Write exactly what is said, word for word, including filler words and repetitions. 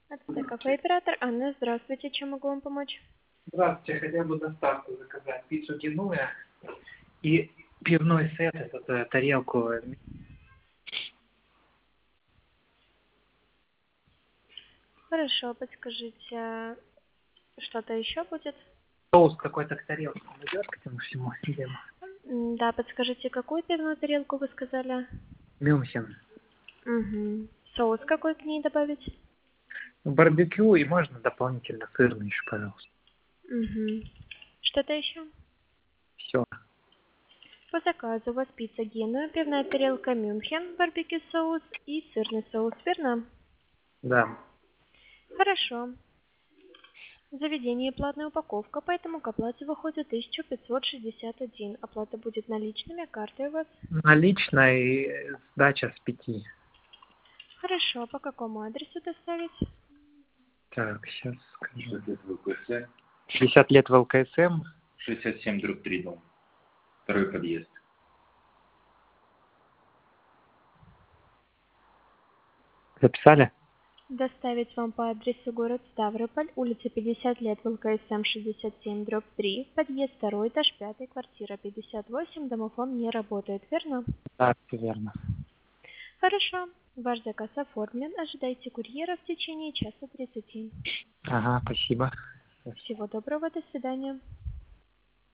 Это кафе оператор Анна, здравствуйте, чем могу вам помочь? Здравствуйте, хотел бы доставку заказать. Пиццу Генуя и пивной сет, этот, э, тарелку. Хорошо, подскажите, что-то еще будет? Соус какой-то к тарелке идет к этому всему делу. М, Да, подскажите, какую пивную тарелку вы сказали? Мюнхен. Угу. Соус какой к ней добавить? Барбекю и можно дополнительно сырный еще, пожалуйста. Угу. Что-то еще? Все. По заказу у вас пицца Генуя, пивная тарелка Мюнхен, барбекю соус и сырный соус, верно? Да. Хорошо. В заведении платная упаковка, поэтому к оплате выходит тысяча пятьсот шестьдесят один. Оплата будет наличными, картой у вас. Наличная и сдача с пяти. Хорошо, по какому адресу доставить? Так, сейчас скажу. пятьдесят лет в ЛКСМ, пятьдесят лет в ЛКСМ. шестьдесят семь дробь три дом. Второй подъезд. Записали? Доставить вам по адресу город Ставрополь, улица пятьдесят лет в ЛКСМ шестьдесят семь дробь три, подъезд второй, этаж пятый, квартира пятьдесят восемь, домофон не работает, верно? Да, все верно. Хорошо, ваш заказ оформлен, ожидайте курьера в течение часа тридцати. Ага, спасибо. Всего доброго, до свидания.